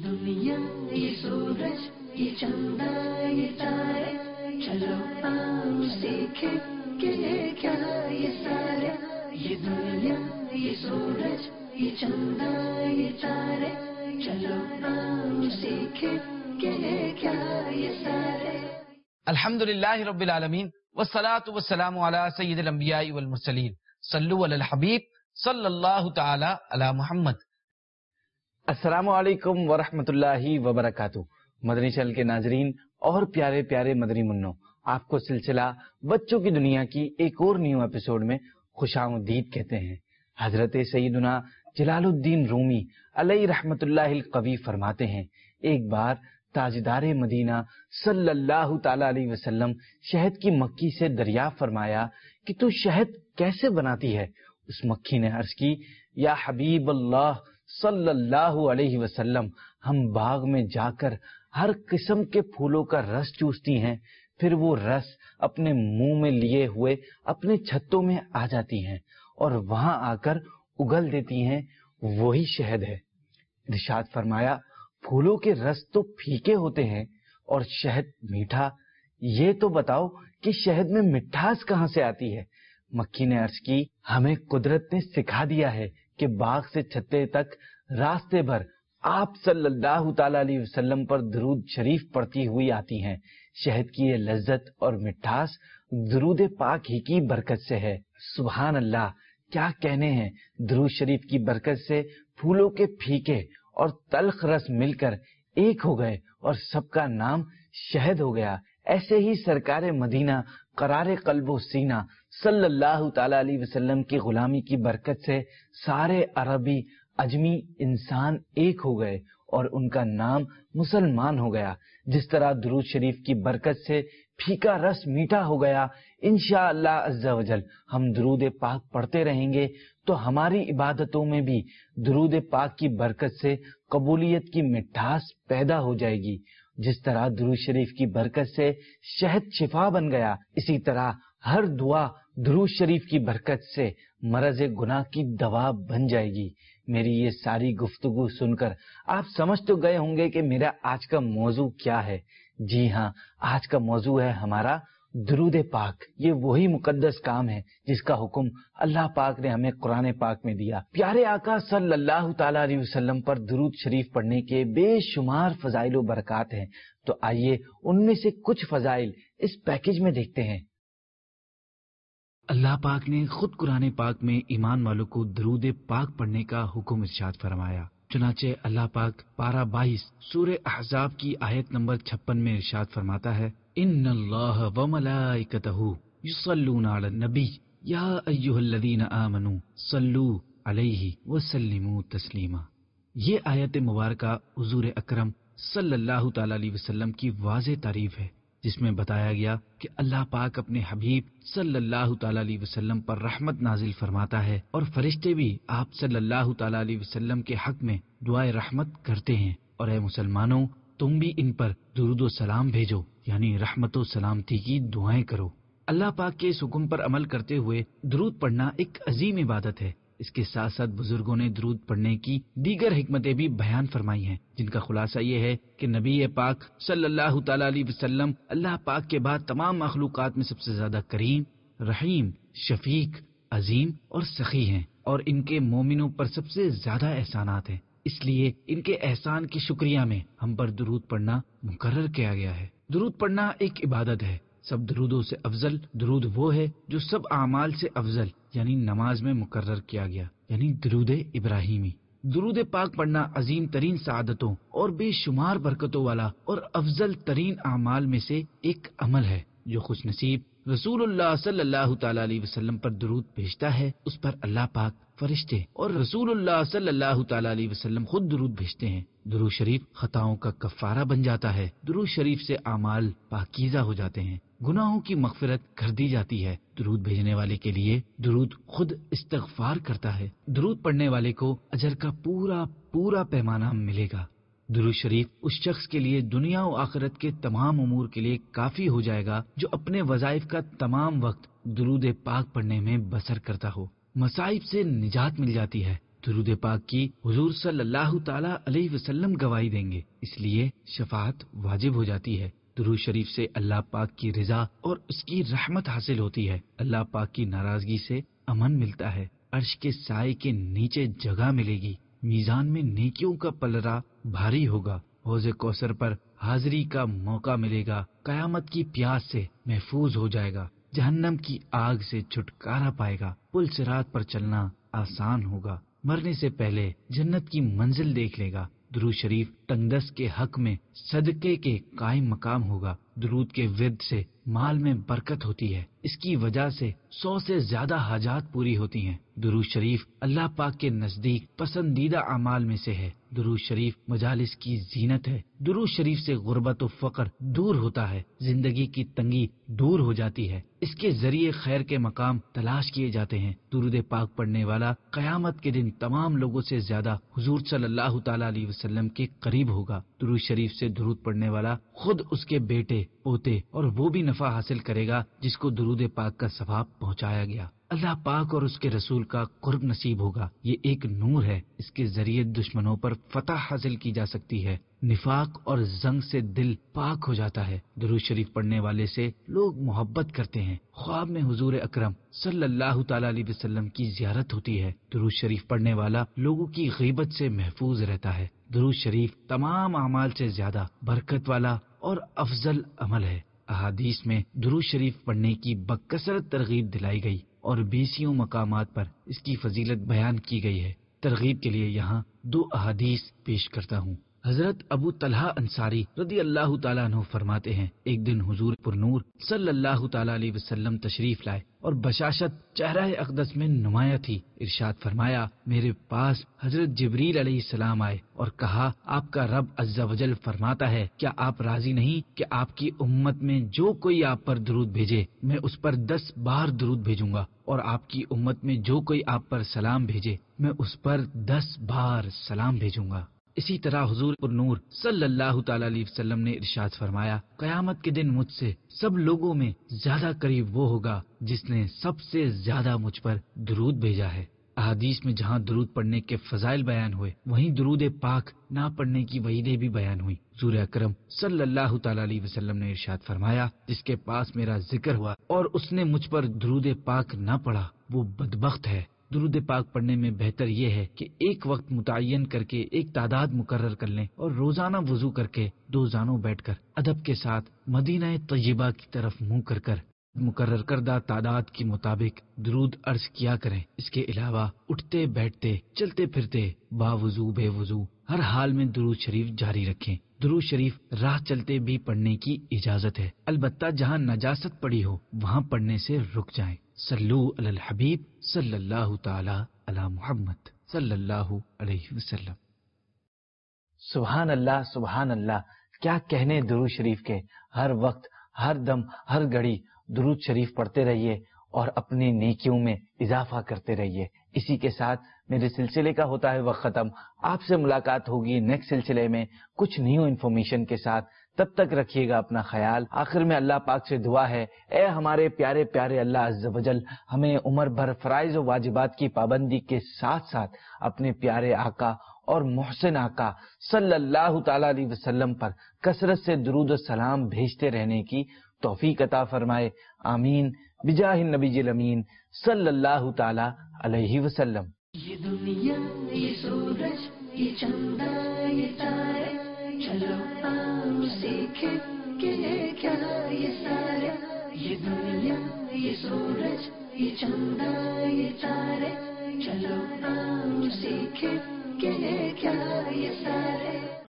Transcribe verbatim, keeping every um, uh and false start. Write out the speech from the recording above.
دنیا یہ سورج یہ چندہ یہ تارے، چلو آؤ سیکھیں کہ یہ کیا یہ سارے، یہ دنیا یہ سورج یہ چندہ یہ تارے، چلو آؤ سیکھیں کہ یہ کیا یہ سارے۔ الحمدللہ رب العالمین والصلاة والسلام علی سید الانبیاء والمرسلین، صلو علی الحبیب صلی اللہ تعالی علی محمد۔ السلام علیکم ورحمۃ اللہ وبرکاتہ۔ مدنی چینل کے ناظرین اور پیارے پیارے مدنی منوں، آپ کو سلسلہ بچوں کی دنیا کی ایک اور نیو ایپیسوڈ میں خوش آمدید کہتے ہیں۔ حضرت سیدنا جلال الدین رومی علیہ رحمۃ اللہ القوی فرماتے ہیں، ایک بار تاجدار مدینہ صلی اللہ تعالی علیہ وسلم شہد کی مکھی سے دریافت فرمایا کہ تو شہد کیسے بناتی ہے؟ اس مکھی نے عرض کی، یا حبیب اللہ صلی اللہ علیہ وسلم، ہم باغ میں جا کر ہر قسم کے پھولوں کا رس چوستی ہیں، پھر وہ رس اپنے منہ میں لیے ہوئے اپنے چھتوں میں آ جاتی ہیں اور وہاں آ کر اگل دیتی ہیں، وہی شہد ہے۔ ارشاد فرمایا، پھولوں کے رس تو پھیکے ہوتے ہیں اور شہد میٹھا، یہ تو بتاؤ کہ شہد میں مٹھاس کہاں سے آتی ہے؟ مکھی نے عرض کی، ہمیں قدرت نے سکھا دیا ہے کہ باغ سے چھتے تک راستے بھر آپ صلی اللہ تعالی علیہ وسلم پر درود شریف پڑتی ہوئی آتی ہیں۔ شہد کی یہ لذت اور مٹھاس درود پاک ہی کی برکت سے ہے۔ سبحان اللہ، کیا کہنے ہیں! درود شریف کی برکت سے پھولوں کے پھیکے اور تلخ رس مل کر ایک ہو گئے اور سب کا نام شہد ہو گیا۔ ایسے ہی سرکار مدینہ قرار قلب و سینہ صلی اللہ تعالی علیہ وسلم کی غلامی کی برکت سے سارے عربی اجمی انسان ایک ہو گئے اور ان کا نام مسلمان ہو گیا۔ جس طرح درود شریف کی برکت سے پھیکا رس میٹھا ہو گیا، انشاءاللہ عز و جل ہم درود پاک پڑھتے رہیں گے تو ہماری عبادتوں میں بھی درود پاک کی برکت سے قبولیت کی مٹھاس پیدا ہو جائے گی۔ جس طرح درود شریف کی برکت سے شہد شفا بن گیا، اسی طرح ہر دعا درود شریف کی برکت سے مرض گناہ کی دوا بن جائے گی۔ میری یہ ساری گفتگو سن کر آپ سمجھ تو گئے ہوں گے کہ میرا آج کا موضوع کیا ہے۔ جی ہاں، آج کا موضوع ہے ہمارا درود پاک۔ یہ وہی مقدس کام ہے جس کا حکم اللہ پاک نے ہمیں قرآن پاک میں دیا۔ پیارے آقا صلی اللہ تعالی علیہ وسلم پر درود شریف پڑھنے کے بے شمار فضائل و برکات ہیں، تو آئیے ان میں سے کچھ فضائل اس پیکج میں دیکھتے ہیں۔ اللہ پاک نے خود قرآن پاک میں ایمان والوں کو درود پاک پڑھنے کا حکم ارشاد فرمایا۔ چنانچہ اللہ پاک پارہ بائیس سورہ احزاب کی آیت نمبر چھپن میں ارشاد فرماتا ہے، ان اللہ و ملائکتہ یصلون علی النبی یا ایھا الذین آمنوا صلوا علیہ وسلموا تسلیما۔ یہ آیت مبارکہ حضور اکرم صلی اللہ تعالی علیہ وسلم کی واضح تعریف ہے، جس میں بتایا گیا کہ اللہ پاک اپنے حبیب صلی اللہ تعالی علیہ وسلم پر رحمت نازل فرماتا ہے اور فرشتے بھی آپ صلی اللہ تعالی علیہ وسلم کے حق میں دعائے رحمت کرتے ہیں، اور اے مسلمانوں تم بھی ان پر درود و سلام بھیجو، یعنی رحمت و سلامتی کی دعائیں کرو۔ اللہ پاک کے اس حکم پر عمل کرتے ہوئے درود پڑھنا ایک عظیم عبادت ہے۔ اس کے ساتھ ساتھ بزرگوں نے درود پڑھنے کی دیگر حکمتیں بھی بیان فرمائی ہیں، جن کا خلاصہ یہ ہے کہ نبی پاک صلی اللہ تعالی علیہ وسلم اللہ پاک کے بعد تمام مخلوقات میں سب سے زیادہ کریم، رحیم، شفیق، عظیم اور سخی ہیں، اور ان کے مومنوں پر سب سے زیادہ احسانات ہیں۔ اس لیے ان کے احسان کی شکریہ میں ہم پر درود پڑھنا مقرر کیا گیا ہے۔ درود پڑھنا ایک عبادت ہے۔ سب درودوں سے افضل درود وہ ہے جو سب اعمال سے افضل یعنی نماز میں مقرر کیا گیا، یعنی درود ابراہیمی۔ درود پاک پڑھنا عظیم ترین سعادتوں اور بے شمار برکتوں والا اور افضل ترین اعمال میں سے ایک عمل ہے۔ جو خوش نصیب رسول اللہ صلی اللہ تعالی علیہ وسلم پر درود بھیجتا ہے، اس پر اللہ پاک، فرشتے اور رسول اللہ صلی اللہ تعالی علیہ وسلم خود درود بھیجتے ہیں۔ درود شریف خطاؤں کا کفارہ بن جاتا ہے۔ درود شریف سے اعمال پاکیزہ ہو جاتے ہیں، گناہوں کی مغفرت کر دی جاتی ہے۔ درود بھیجنے والے کے لیے درود خود استغفار کرتا ہے۔ درود پڑھنے والے کو اجر کا پورا پورا پیمانہ ملے گا۔ درود شریف اس شخص کے لیے دنیا و آخرت کے تمام امور کے لیے کافی ہو جائے گا جو اپنے وظائف کا تمام وقت درود پاک پڑھنے میں بسر کرتا ہو۔ مصائب سے نجات مل جاتی ہے، درود پاک کی حضور صلی اللہ تعالی علیہ وسلم گواہی دیں گے، اس لیے شفاعت واجب ہو جاتی ہے۔ درود شریف سے اللہ پاک کی رضا اور اس کی رحمت حاصل ہوتی ہے۔ اللہ پاک کی ناراضگی سے امن ملتا ہے۔ عرش کے سائے کے نیچے جگہ ملے گی۔ میزان میں نیکیوں کا پلڑا بھاری ہوگا۔ حوض کوثر پر حاضری کا موقع ملے گا۔ قیامت کی پیاس سے محفوظ ہو جائے گا۔ جہنم کی آگ سے چھٹکارا پائے گا۔ پل صراط پر چلنا آسان ہوگا۔ مرنے سے پہلے جنت کی منزل دیکھ لے گا۔ درود شریف تنگدست کے حق میں صدقے کے قائم مقام ہوگا۔ درود کے ورد سے مال میں برکت ہوتی ہے۔ اس کی وجہ سے سو سے زیادہ حاجات پوری ہوتی ہیں۔ درود شریف اللہ پاک کے نزدیک پسندیدہ اعمال میں سے ہے۔ درود شریف مجالس کی زینت ہے۔ درود شریف سے غربت و فقر دور ہوتا ہے۔ زندگی کی تنگی دور ہو جاتی ہے۔ اس کے ذریعے خیر کے مقام تلاش کیے جاتے ہیں۔ درود پاک پڑھنے والا قیامت کے دن تمام لوگوں سے زیادہ حضور صلی اللہ تعالی علیہ وسلم کے قریب ہوگا۔ درود شریف سے درود پڑھنے والا خود اس کے بیٹے پوتے اور وہ بھی نفع حاصل کرے گا جس کو درود پاک کا ثواب پہنچایا گیا۔ اللہ پاک اور اس کے رسول کا قرب نصیب ہوگا۔ یہ ایک نور ہے، اس کے ذریعے دشمنوں پر فتح حاصل کی جا سکتی ہے۔ نفاق اور زنگ سے دل پاک ہو جاتا ہے۔ درود شریف پڑھنے والے سے لوگ محبت کرتے ہیں۔ خواب میں حضور اکرم صلی اللہ تعالی علیہ وسلم کی زیارت ہوتی ہے۔ درود شریف پڑھنے والا لوگوں کی غیبت سے محفوظ رہتا ہے۔ درود شریف تمام اعمال سے زیادہ برکت والا اور افضل عمل ہے۔ احادیث میں درود شریف پڑھنے کی بکثرت ترغیب دلائی گئی اور بیسیوں مقامات پر اس کی فضیلت بیان کی گئی ہے۔ ترغیب کے لیے یہاں دو احادیث پیش کرتا ہوں۔ حضرت ابو طلحہ انصاری رضی اللہ تعالیٰ عنہ فرماتے ہیں، ایک دن حضور پر نور صلی اللہ تعالیٰ علیہ وسلم تشریف لائے اور بشاشت چہرہ اقدس میں نمایاں تھی۔ ارشاد فرمایا، میرے پاس حضرت جبریل علیہ السلام آئے اور کہا، آپ کا رب عز و جل فرماتا ہے، کیا آپ راضی نہیں کہ آپ کی امت میں جو کوئی آپ پر درود بھیجے میں اس پر دس بار درود بھیجوں گا، اور آپ کی امت میں جو کوئی آپ پر سلام بھیجے میں اس پر دس بار سلام بھیجوں گا۔ اسی طرح حضور پر نور صلی اللہ تعالی علیہ وسلم نے ارشاد فرمایا، قیامت کے دن مجھ سے سب لوگوں میں زیادہ قریب وہ ہوگا جس نے سب سے زیادہ مجھ پر درود بھیجا ہے۔ احادیث میں جہاں درود پڑھنے کے فضائل بیان ہوئے وہیں درود پاک نہ پڑھنے کی وعیدیں بھی بیان ہوئی۔ حضور اکرم صلی اللہ تعالی علیہ وسلم نے ارشاد فرمایا، جس کے پاس میرا ذکر ہوا اور اس نے مجھ پر درود پاک نہ پڑھا وہ بدبخت ہے۔ درود پاک پڑھنے میں بہتر یہ ہے کہ ایک وقت متعین کر کے ایک تعداد مقرر کر لیں اور روزانہ وضو کر کے دو زانوں بیٹھ کر ادب کے ساتھ مدینہ طیبہ کی طرف منہ کر کر مقرر کردہ تعداد کے مطابق درود عرض کیا کریں۔ اس کے علاوہ اٹھتے بیٹھتے چلتے پھرتے باوضو بے وضو ہر حال میں درود شریف جاری رکھیں۔ درود شریف راہ چلتے بھی پڑھنے کی اجازت ہے، البتہ جہاں نجاست پڑی ہو وہاں پڑھنے سے رک جائیں۔ صلو علی الحبیب صلی اللہ تعالی علی محمد صلی اللہ علیہ وسلم۔ سبحان اللہ سبحان اللہ، کیا کہنے درود شریف کے۔ ہر وقت ہر دم ہر گھڑی درود شریف پڑھتے رہیے اور اپنی نیکیوں میں اضافہ کرتے رہیے۔ اسی کے ساتھ میرے سلسلے کا ہوتا ہے وقت ختم۔ آپ سے ملاقات ہوگی نیکسٹ سلسلے میں کچھ نیو انفارمیشن کے ساتھ۔ تب تک رکھیے گا اپنا خیال۔ آخر میں اللہ پاک سے دعا ہے، اے ہمارے پیارے پیارے اللہ عز و جل، ہمیں عمر بھر فرائض و واجبات کی پابندی کے ساتھ ساتھ اپنے پیارے آقا اور محسن آقا صلی اللہ تعالی علیہ وسلم پر کثرت سے درود و سلام بھیجتے رہنے کی توفیق عطا فرمائے، آمین، بجاہ النبی الامین صلی اللہ تعالی علیہ وسلم۔ یہ دنیا یہ سورج یہ چندہ یہ تارے، چلو آؤ سیکھیں کہ یہ کیا یہ سارے۔ یہ دنیا یہ سورج یہ چندہ یہ تارے، چلو آؤ سیکھیں کہ یہ کیا یہ سارے۔